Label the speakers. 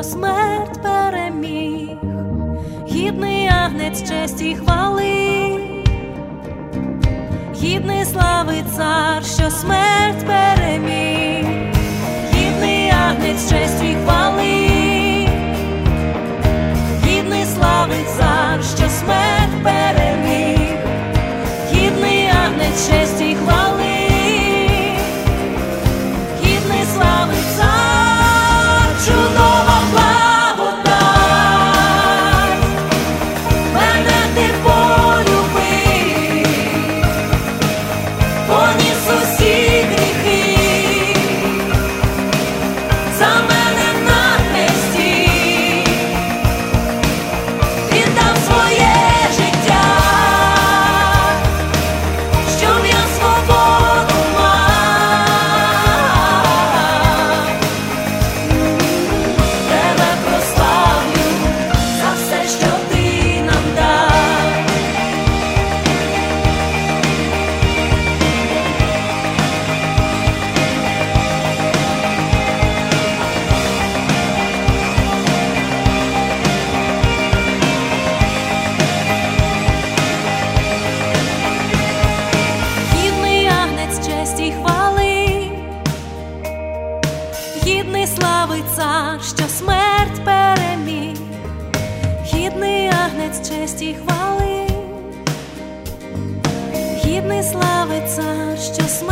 Speaker 1: смерть переміг, гідний агнець честі й хвали, гідний слави цар, що смерть переміг, гідний агнець честі й хвали, гідний слави цар, що смерть переміг, гідний агнець честі й хвали, гідний слави цар, чудова благодать, мене ти полюбив, поніс усі гріхи, за мене на хресті віддав своє життя, щоб я свободу мав. Тебе прославлю за все, що ти нам дав. Гідний агнець честі й хвали, гідний слави цар, що смерть переміг, гідний агнець честі й хвали, гідний слави цар, що смерть